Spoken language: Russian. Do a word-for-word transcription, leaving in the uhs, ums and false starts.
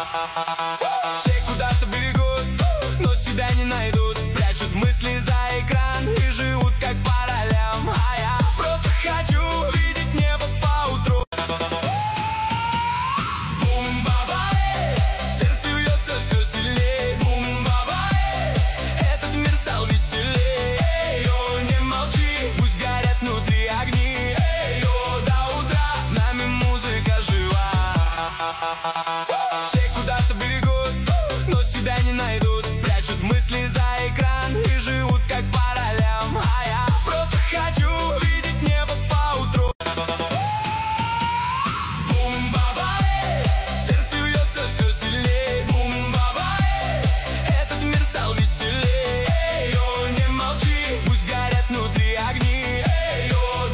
Все куда-то бегут, но себя не найдут. Прячут мысли за экран и живут как по ролям. А я просто хочу видеть небо поутру. Бум-бабай, сердце бьется все сильнее. Бум-бабай, этот мир стал веселее. Эй-йо, не молчи, пусть горят внутри огни. Эй-йо, до утра с нами музыка жива.